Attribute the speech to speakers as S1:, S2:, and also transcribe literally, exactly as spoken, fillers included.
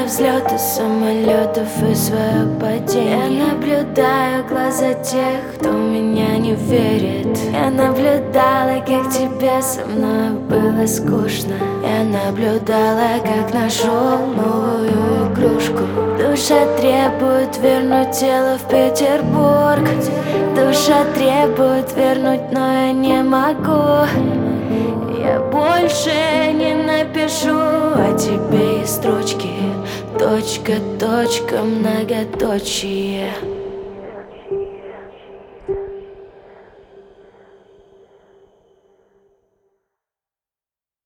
S1: взлеты самолетов и свое падение. Я наблюдаю глаза тех, кто в меня не верит. Я наблюдала, как тебе со мной было скучно. Я наблюдала, как нашел новую игрушку. Душа требует вернуть тело в Петербург. Душа требует вернуть, но я не могу. Я больше не напишу о тебе и строчки. Точка, точка, многоточие.